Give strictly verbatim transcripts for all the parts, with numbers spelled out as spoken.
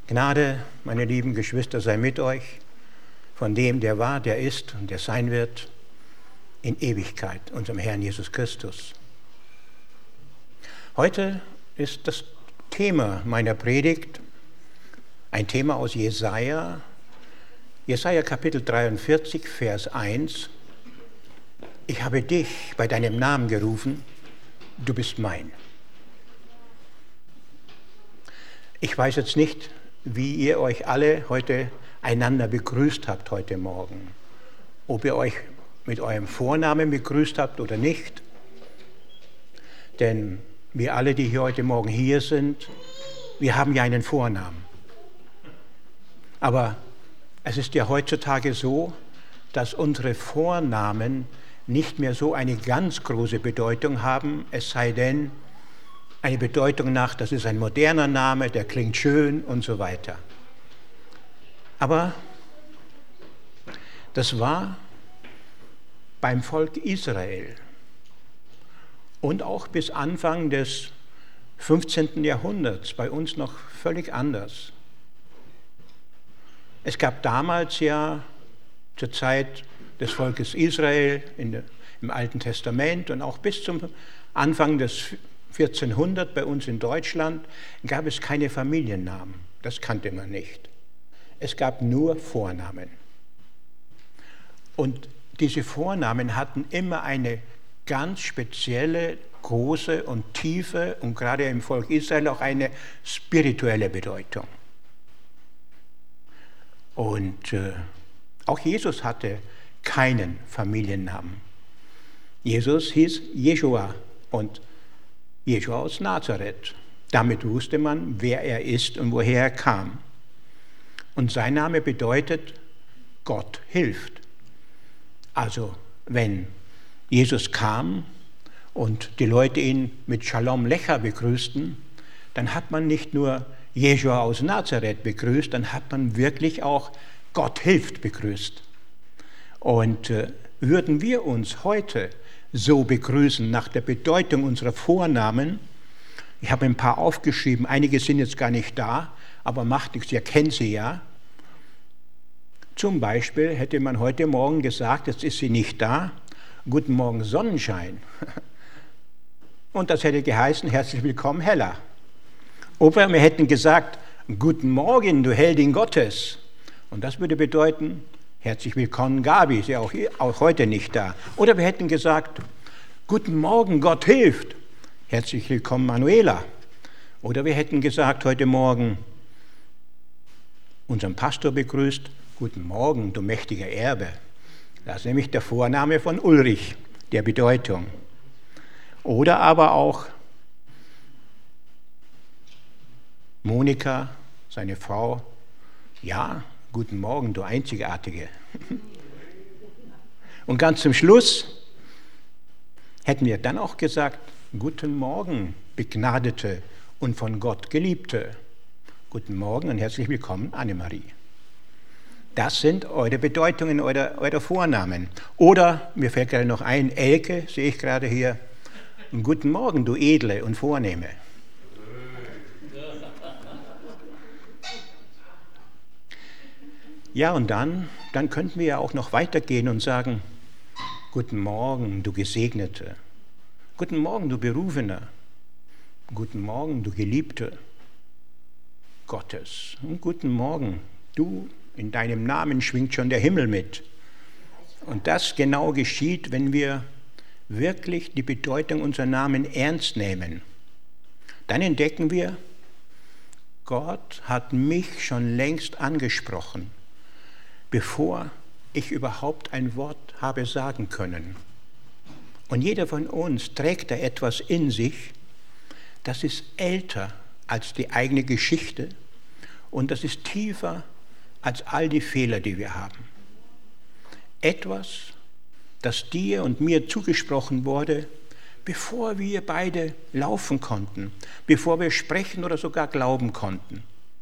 Gnade, meine lieben Geschwister, sei mit euch, von dem, der war, der ist und der sein wird, in Ewigkeit, unserem Herrn Jesus Christus. Heute ist das Thema meiner Predigt ein Thema aus Jesaja, Jesaja Kapitel dreiundvierzig, Vers eins. Ich habe dich bei deinem Namen gerufen, du bist mein. Ich weiß jetzt nicht, wie ihr euch alle heute einander begrüßt habt heute Morgen. Ob ihr euch mit eurem Vornamen begrüßt habt oder nicht. Denn wir alle, die hier heute Morgen hier sind, wir haben ja einen Vornamen. Aber es ist ja heutzutage so, dass unsere Vornamen nicht mehr so eine ganz große Bedeutung haben, es sei denn, eine Bedeutung nach, das ist ein moderner Name, der klingt schön und so weiter. Aber das war beim Volk Israel und auch bis Anfang des fünfzehnten Jahrhunderts bei uns noch völlig anders. Es gab damals ja zur Zeit des Volkes Israel in der, im Alten Testament und auch bis zum Anfang des vierzehnhundert bei uns in Deutschland gab es keine Familiennamen. Das kannte man nicht. Es gab nur Vornamen. Und diese Vornamen hatten immer eine ganz spezielle, große und tiefe und gerade im Volk Israel auch eine spirituelle Bedeutung. Und äh, auch Jesus hatte keinen Familiennamen. Jesus hieß Jeschua und Jeschua aus Nazareth. Damit wusste man, wer er ist und woher er kam. Und sein Name bedeutet, Gott hilft. Also, wenn Jesus kam und die Leute ihn mit Shalom Lecha begrüßten, dann hat man nicht nur Jeschua aus Nazareth begrüßt, dann hat man wirklich auch Gott hilft begrüßt. Und äh, würden wir uns heute so begrüßen nach der Bedeutung unserer Vornamen, ich habe ein paar aufgeschrieben, einige sind jetzt gar nicht da, aber macht nichts, ihr kennt sie ja. Zum Beispiel hätte man heute Morgen gesagt, jetzt ist sie nicht da, guten Morgen Sonnenschein. Und das hätte geheißen, herzlich willkommen Hella. Oder wir hätten gesagt, guten Morgen, du Heldin Gottes. Und das würde bedeuten, herzlich willkommen Gabi, ist ja auch, auch heute nicht da. Oder wir hätten gesagt, guten Morgen, Gott hilft. Herzlich willkommen Manuela. Oder wir hätten gesagt heute Morgen, unseren Pastor begrüßt, guten Morgen, du mächtiger Erbe. Das ist nämlich der Vorname von Ulrich, der Bedeutung. Oder aber auch Monika, seine Frau, ja, guten Morgen, du Einzigartige. Und ganz zum Schluss hätten wir dann auch gesagt, guten Morgen, Begnadete und von Gott Geliebte. Guten Morgen und herzlich willkommen, Annemarie. Das sind eure Bedeutungen, eure, eure Vornamen. Oder, mir fällt gerade noch ein, Elke, sehe ich gerade hier. Guten Morgen, du Edle und Vornehme. Ja, und dann, dann könnten wir ja auch noch weitergehen und sagen, guten Morgen, du Gesegnete. Guten Morgen, du Berufener. Guten Morgen, du Geliebte Gottes. Und guten Morgen, du, in deinem Namen schwingt schon der Himmel mit. Und das genau geschieht, wenn wir wirklich die Bedeutung unserer Namen ernst nehmen. Dann entdecken wir, Gott hat mich schon längst angesprochen, bevor ich überhaupt ein Wort habe sagen können. Und jeder von uns trägt da etwas in sich, das ist älter als die eigene Geschichte und das ist tiefer als all die Fehler, die wir haben. Etwas, das dir und mir zugesprochen wurde, bevor wir beide laufen konnten, bevor wir sprechen oder sogar glauben konnten.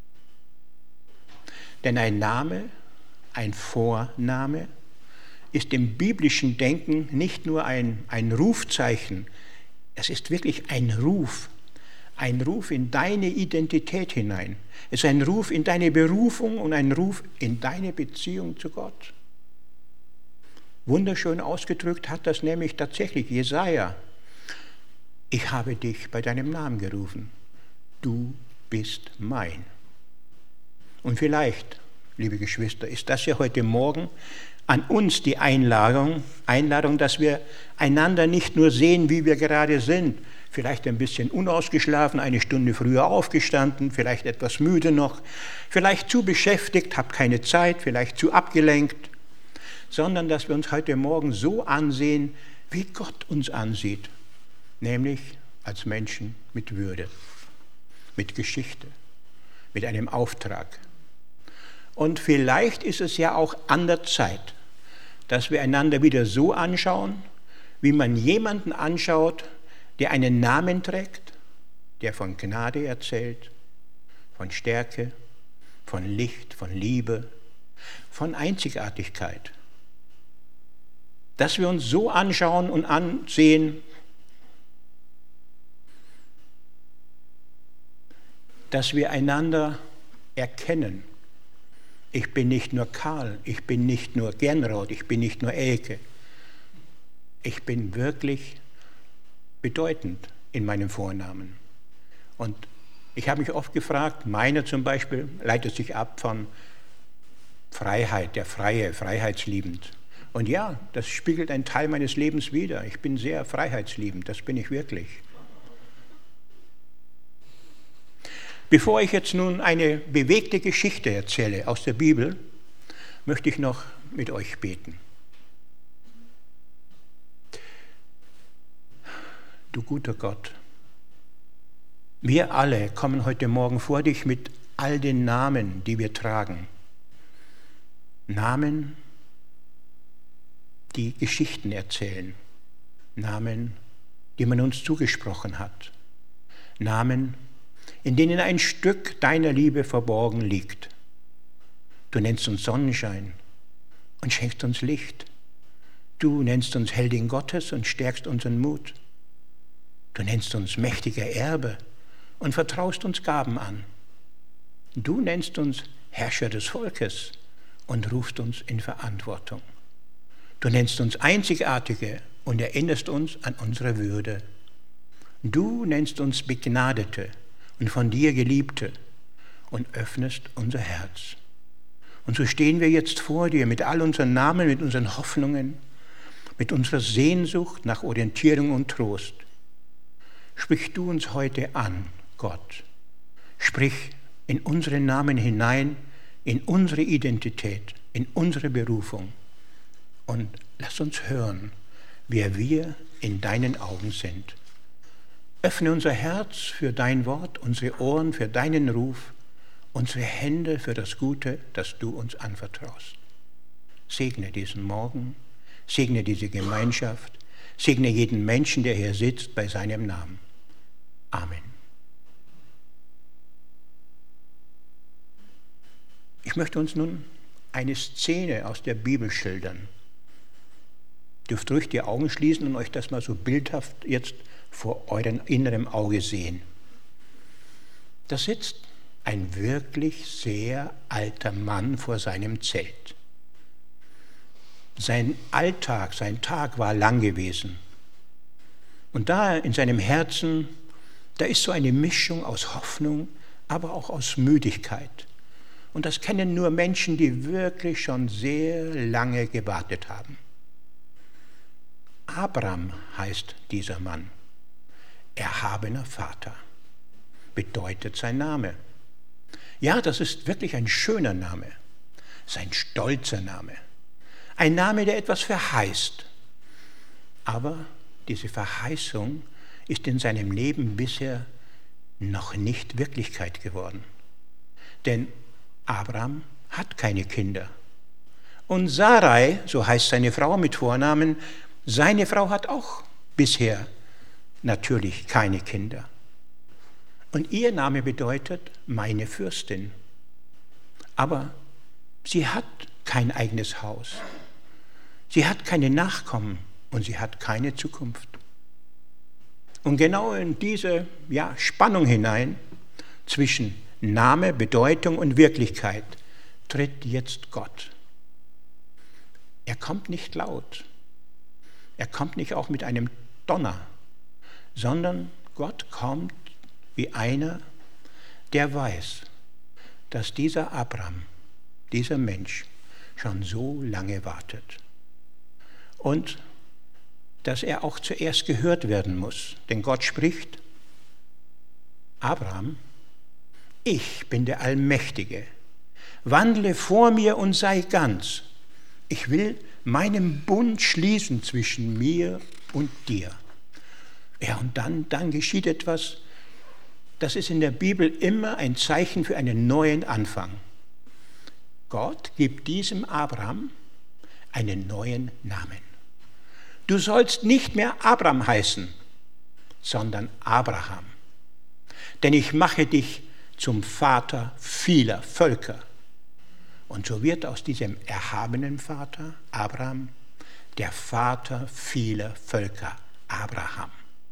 Denn ein Name, ein Vorname, ist im biblischen Denken nicht nur ein, ein Rufzeichen, es ist wirklich ein Ruf, ein Ruf in deine Identität hinein. Es ist ein Ruf in deine Berufung und ein Ruf in deine Beziehung zu Gott. Wunderschön ausgedrückt hat das nämlich tatsächlich Jesaja. Ich habe dich bei deinem Namen gerufen. Du bist mein. Und vielleicht, liebe Geschwister, ist das ja heute Morgen an uns die Einladung, Einladung, dass wir einander nicht nur sehen, wie wir gerade sind, vielleicht ein bisschen unausgeschlafen, eine Stunde früher aufgestanden, vielleicht etwas müde noch, vielleicht zu beschäftigt, habe keine Zeit, vielleicht zu abgelenkt, sondern dass wir uns heute Morgen so ansehen, wie Gott uns ansieht, nämlich als Menschen mit Würde, mit Geschichte, mit einem Auftrag. Und vielleicht ist es ja auch an der Zeit, dass wir einander wieder so anschauen, wie man jemanden anschaut, der einen Namen trägt, der von Gnade erzählt, von Stärke, von Licht, von Liebe, von Einzigartigkeit. Dass wir uns so anschauen und ansehen, dass wir einander erkennen. Ich bin nicht nur Karl, ich bin nicht nur Gernot, ich bin nicht nur Elke. Ich bin wirklich bedeutend in meinem Vornamen. Und ich habe mich oft gefragt, meiner zum Beispiel leitet sich ab von Freiheit, der Freie, freiheitsliebend. Und ja, das spiegelt einen Teil meines Lebens wider. Ich bin sehr freiheitsliebend, das bin ich wirklich. Bevor ich jetzt nun eine bewegte Geschichte erzähle aus der Bibel, möchte ich noch mit euch beten. Du guter Gott, wir alle kommen heute Morgen vor dich mit all den Namen, die wir tragen. Namen, die Geschichten erzählen. Namen, die man uns zugesprochen hat. Namen, in denen ein Stück deiner Liebe verborgen liegt. Du nennst uns Sonnenschein und schenkst uns Licht. Du nennst uns Heldin Gottes und stärkst unseren Mut. Du nennst uns mächtiger Erbe und vertraust uns Gaben an. Du nennst uns Herrscher des Volkes und rufst uns in Verantwortung. Du nennst uns Einzigartige und erinnerst uns an unsere Würde. Du nennst uns Begnadete und von dir Geliebte und öffnest unser Herz. Und so stehen wir jetzt vor dir mit all unseren Namen, mit unseren Hoffnungen, mit unserer Sehnsucht nach Orientierung und Trost. Sprich du uns heute an, Gott. Sprich in unseren Namen hinein, in unsere Identität, in unsere Berufung. Und lass uns hören, wer wir in deinen Augen sind. Öffne unser Herz für dein Wort, unsere Ohren für deinen Ruf, unsere Hände für das Gute, das du uns anvertraust. Segne diesen Morgen, segne diese Gemeinschaft, segne jeden Menschen, der hier sitzt, bei seinem Namen. Amen. Ich möchte uns nun eine Szene aus der Bibel schildern. Ihr dürft ruhig die Augen schließen und euch das mal so bildhaft jetzt vor eurem inneren Auge sehen. Da sitzt ein wirklich sehr alter Mann vor seinem Zelt. Sein Alltag, sein Tag war lang gewesen. Und da in seinem Herzen, da ist so eine Mischung aus Hoffnung, aber auch aus Müdigkeit. Und das kennen nur Menschen, die wirklich schon sehr lange gewartet haben. Abraham heißt dieser Mann. Erhabener Vater bedeutet sein Name. Ja, das ist wirklich ein schöner Name, sein stolzer Name. Ein Name, der etwas verheißt. Aber diese Verheißung ist in seinem Leben bisher noch nicht Wirklichkeit geworden. Denn Abraham hat keine Kinder. Und Sarai, so heißt seine Frau mit Vornamen, seine Frau hat auch bisher natürlich keine Kinder. Und ihr Name bedeutet meine Fürstin. Aber sie hat kein eigenes Haus. Sie hat keine Nachkommen und sie hat keine Zukunft. Und genau in diese ja, Spannung hinein zwischen Name, Bedeutung und Wirklichkeit tritt jetzt Gott. Er kommt nicht laut. Er kommt nicht auch mit einem Donner, sondern Gott kommt wie einer, der weiß, dass dieser Abraham, dieser Mensch, schon so lange wartet. Und dass er auch zuerst gehört werden muss. Denn Gott spricht, Abraham, ich bin der Allmächtige, wandle vor mir und sei ganz. Ich will meinen Bund schließen zwischen mir und dir. Ja, und dann, dann geschieht etwas, das ist in der Bibel immer ein Zeichen für einen neuen Anfang. Gott gibt diesem Abraham einen neuen Namen. Du sollst nicht mehr Abraham heißen, sondern Abraham. Denn ich mache dich zum Vater vieler Völker. Und so wird aus diesem erhabenen Vater, Abraham, der Vater vieler Völker, Abraham.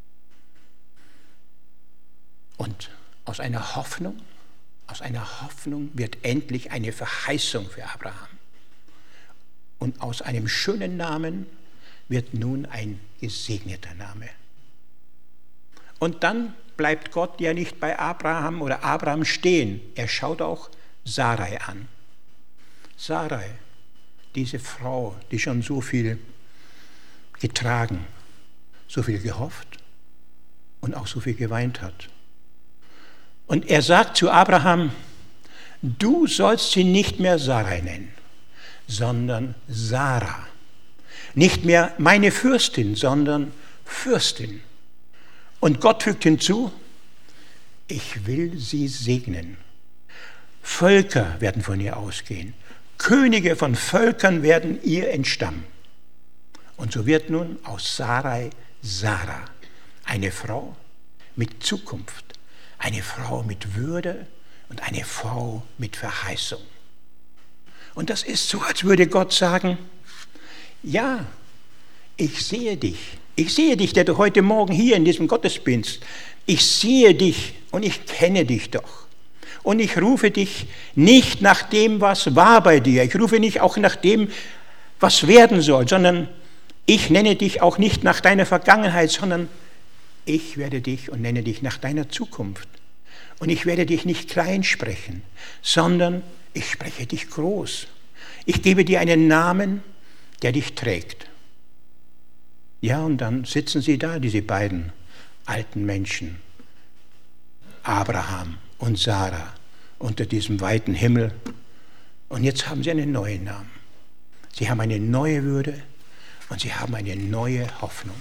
Und aus einer Hoffnung, aus einer Hoffnung wird endlich eine Verheißung für Abraham. Und aus einem schönen Namen wird nun ein gesegneter Name. Und dann bleibt Gott ja nicht bei Abraham oder Abraham stehen. Er schaut auch Sarai an. Sarai, diese Frau, die schon so viel getragen, so viel gehofft und auch so viel geweint hat. Und er sagt zu Abraham, du sollst sie nicht mehr Sarai nennen, sondern Sarah. Nicht mehr meine Fürstin, sondern Fürstin. Und Gott fügt hinzu, ich will sie segnen. Völker werden von ihr ausgehen. Könige von Völkern werden ihr entstammen. Und so wird nun aus Sarai Sarah, eine Frau mit Zukunft, eine Frau mit Würde und eine Frau mit Verheißung. Und das ist so, als würde Gott sagen, ja, ich sehe dich. Ich sehe dich, der du heute Morgen hier in diesem Gottesdienst, ich sehe dich und ich kenne dich doch. Und ich rufe dich nicht nach dem, was war bei dir. Ich rufe nicht auch nach dem, was werden soll, sondern ich nenne dich auch nicht nach deiner Vergangenheit, sondern ich werde dich und nenne dich nach deiner Zukunft. Und ich werde dich nicht klein sprechen, sondern ich spreche dich groß. Ich gebe dir einen Namen, der dich trägt. Ja, und dann sitzen sie da, diese beiden alten Menschen, Abraham und Sarah, unter diesem weiten Himmel. Und jetzt haben sie einen neuen Namen. Sie haben eine neue Würde und sie haben eine neue Hoffnung.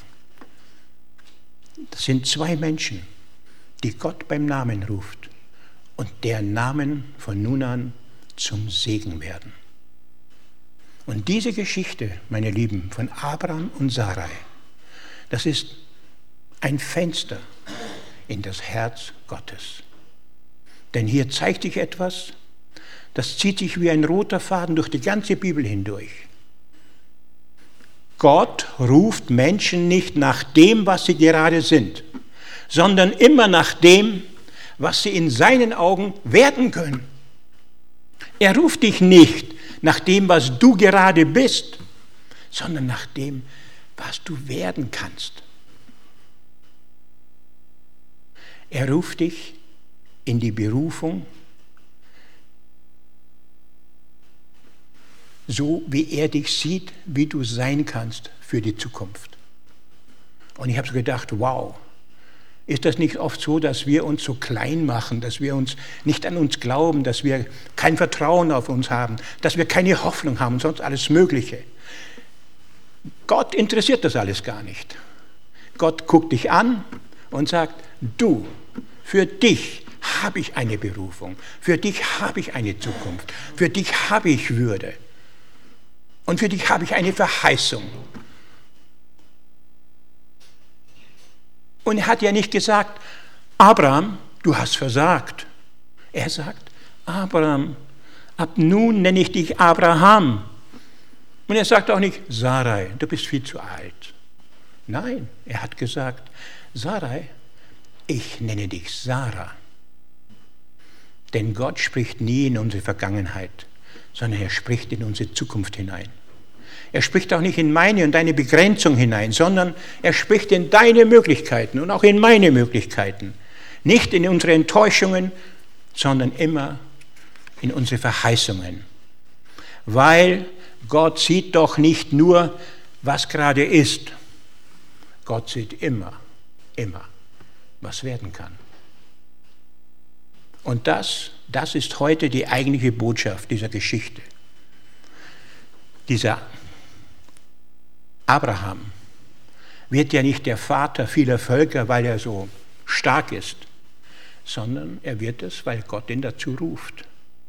Das sind zwei Menschen, die Gott beim Namen ruft und deren Namen von nun an zum Segen werden. Und diese Geschichte, meine Lieben, von Abraham und Sarai, das ist ein Fenster in das Herz Gottes. Denn hier zeigt sich etwas, das zieht sich wie ein roter Faden durch die ganze Bibel hindurch. Gott ruft Menschen nicht nach dem, was sie gerade sind, sondern immer nach dem, was sie in seinen Augen werden können. Er ruft dich nicht nach dem, was du gerade bist, sondern nach dem, was du werden kannst. Er ruft dich in die Berufung, so wie er dich sieht, wie du sein kannst für die Zukunft. Und ich habe so gedacht, wow, ist das nicht oft so, dass wir uns so klein machen, dass wir uns nicht an uns glauben, dass wir kein Vertrauen auf uns haben, dass wir keine Hoffnung haben und sonst alles Mögliche. Gott interessiert das alles gar nicht. Gott guckt dich an und sagt, du, für dich habe ich eine Berufung, für dich habe ich eine Zukunft, für dich habe ich Würde und für dich habe ich eine Verheißung. Und er hat ja nicht gesagt, Abraham, du hast versagt. Er sagt, Abraham, ab nun nenne ich dich Abraham. Und er sagt auch nicht, Sarai, du bist viel zu alt. Nein, er hat gesagt, Sarai, ich nenne dich Sarah. Denn Gott spricht nie in unsere Vergangenheit, sondern er spricht in unsere Zukunft hinein. Er spricht auch nicht in meine und deine Begrenzung hinein, sondern er spricht in deine Möglichkeiten und auch in meine Möglichkeiten. Nicht in unsere Enttäuschungen, sondern immer in unsere Verheißungen. Weil Gott sieht doch nicht nur, was gerade ist. Gott sieht immer, immer, was werden kann. Und das, das ist heute die eigentliche Botschaft dieser Geschichte. Dieser Abraham wird ja nicht der Vater vieler Völker, weil er so stark ist, sondern er wird es, weil Gott ihn dazu ruft.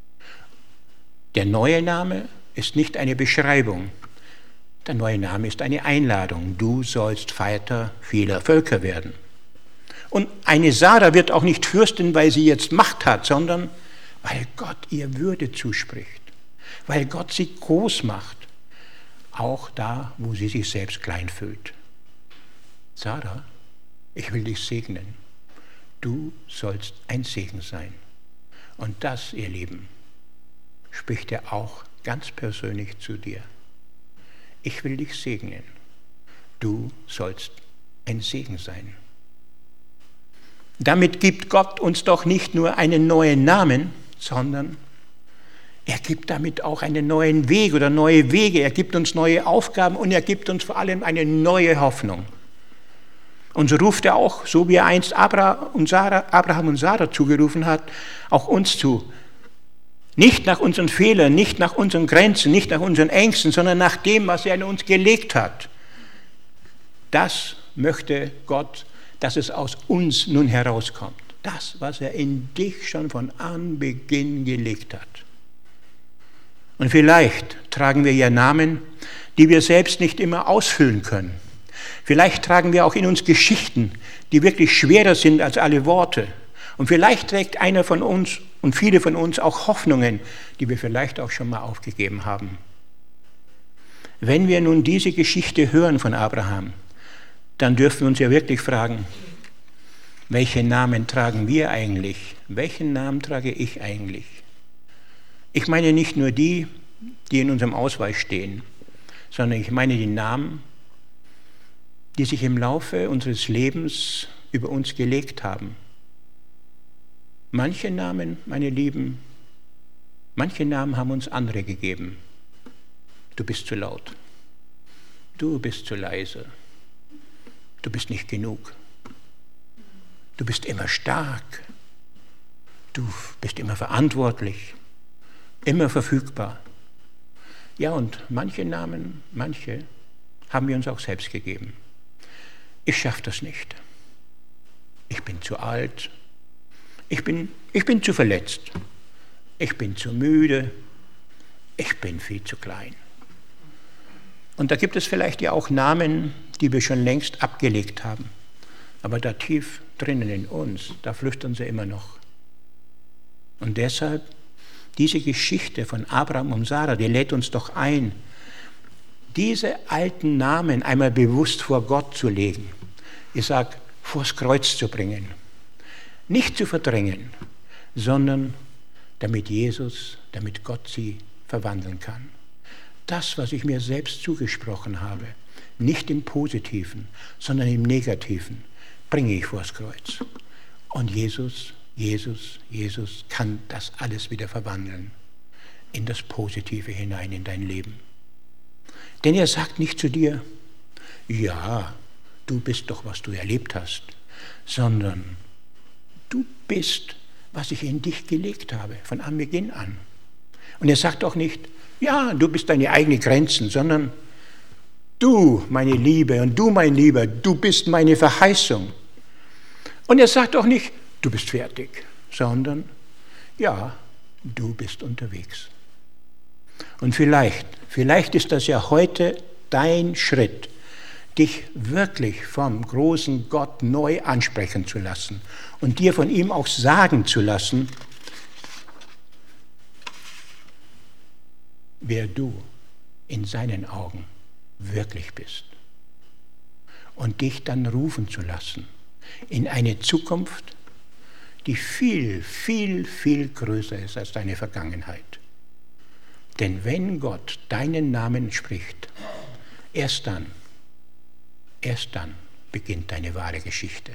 Der neue Name ist nicht eine Beschreibung. Der neue Name ist eine Einladung. Du sollst Vater vieler Völker werden. Und eine Sarah wird auch nicht Fürstin, weil sie jetzt Macht hat, sondern weil Gott ihr Würde zuspricht. Weil Gott sie groß macht. Auch da, wo sie sich selbst klein fühlt. Sarah, ich will dich segnen. Du sollst ein Segen sein. Und das, ihr Lieben, spricht er auch ganz persönlich zu dir. Ich will dich segnen. Du sollst ein Segen sein. Damit gibt Gott uns doch nicht nur einen neuen Namen, sondern er gibt damit auch einen neuen Weg oder neue Wege. Er gibt uns neue Aufgaben und er gibt uns vor allem eine neue Hoffnung. Und so ruft er auch, so wie er einst Abraham und Sarah, Abraham und Sarah zugerufen hat, auch uns zu. Nicht nach unseren Fehlern, nicht nach unseren Grenzen, nicht nach unseren Ängsten, sondern nach dem, was er in uns gelegt hat. Das möchte Gott, dass es aus uns nun herauskommt. Das, was er in dich schon von Anbeginn gelegt hat. Und vielleicht tragen wir ja Namen, die wir selbst nicht immer ausfüllen können. Vielleicht tragen wir auch in uns Geschichten, die wirklich schwerer sind als alle Worte. Und vielleicht trägt einer von uns und viele von uns auch Hoffnungen, die wir vielleicht auch schon mal aufgegeben haben. Wenn wir nun diese Geschichte hören von Abraham, dann dürfen wir uns ja wirklich fragen, welchen Namen tragen wir eigentlich? Welchen Namen trage ich eigentlich? Ich meine nicht nur die, die in unserem Ausweis stehen, sondern ich meine die Namen, die sich im Laufe unseres Lebens über uns gelegt haben. Manche Namen, meine Lieben, manche Namen haben uns andere gegeben. Du bist zu laut. Du bist zu leise. Du bist nicht genug. Du bist immer stark. Du bist immer verantwortlich. Immer verfügbar. Ja, und manche Namen, manche haben wir uns auch selbst gegeben. Ich schaffe das nicht. Ich bin zu alt. Ich bin, ich bin zu verletzt. Ich bin zu müde. Ich bin viel zu klein. Und da gibt es vielleicht ja auch Namen, die wir schon längst abgelegt haben. Aber da tief drinnen in uns, da flüstern sie immer noch. Und deshalb, diese Geschichte von Abraham und Sarah, die lädt uns doch ein, diese alten Namen einmal bewusst vor Gott zu legen. Ich sage, vors Kreuz zu bringen. Nicht zu verdrängen, sondern damit Jesus, damit Gott sie verwandeln kann. Das, was ich mir selbst zugesprochen habe, nicht im Positiven, sondern im Negativen, bringe ich vors Kreuz. Und Jesus, Jesus, Jesus kann das alles wieder verwandeln in das Positive hinein in dein Leben. Denn er sagt nicht zu dir, ja, du bist doch, was du erlebt hast, sondern du bist, was ich in dich gelegt habe, von Anbeginn an. Und er sagt auch nicht, ja, du bist deine eigenen Grenzen, sondern du, meine Liebe, und du, mein Lieber, du bist meine Verheißung. Und er sagt auch nicht, du bist fertig, sondern ja, du bist unterwegs. Und vielleicht, vielleicht ist das ja heute dein Schritt, dich wirklich vom großen Gott neu ansprechen zu lassen und dir von ihm auch sagen zu lassen, wer du in seinen Augen wirklich bist. Und dich dann rufen zu lassen in eine Zukunft, die viel, viel, viel größer ist als deine Vergangenheit. Denn wenn Gott deinen Namen spricht, erst dann, erst dann beginnt deine wahre Geschichte.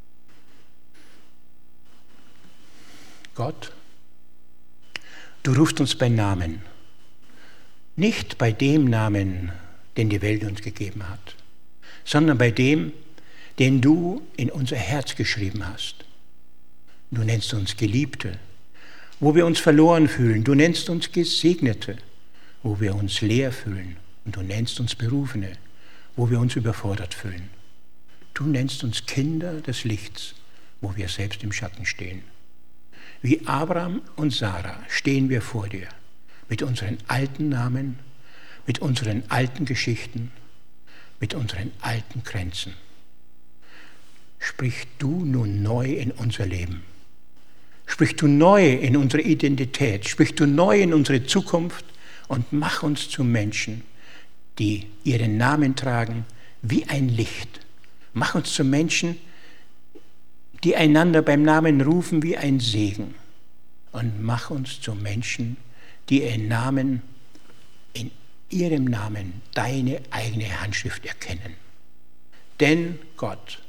Gott, du rufst uns bei Namen, nicht bei dem Namen, den die Welt uns gegeben hat, sondern bei dem, den du in unser Herz geschrieben hast. Du nennst uns Geliebte, wo wir uns verloren fühlen. Du nennst uns Gesegnete, wo wir uns leer fühlen. Und du nennst uns Berufene, wo wir uns überfordert fühlen. Du nennst uns Kinder des Lichts, wo wir selbst im Schatten stehen. Wie Abraham und Sarah stehen wir vor dir mit unseren alten Namen, mit unseren alten Geschichten, mit unseren alten Grenzen. Sprich du nun neu in unser Leben. Sprich du neu in unsere Identität. Sprich du neu in unsere Zukunft und mach uns zu Menschen, die ihren Namen tragen wie ein Licht. Mach uns zu Menschen, die einander beim Namen rufen wie ein Segen. Und mach uns zu Menschen, die ihren Namen, in ihrem Namen deine eigene Handschrift erkennen. Denn Gott,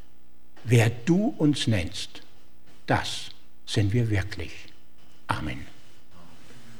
wer du uns nennst, das sind wir wirklich. Amen.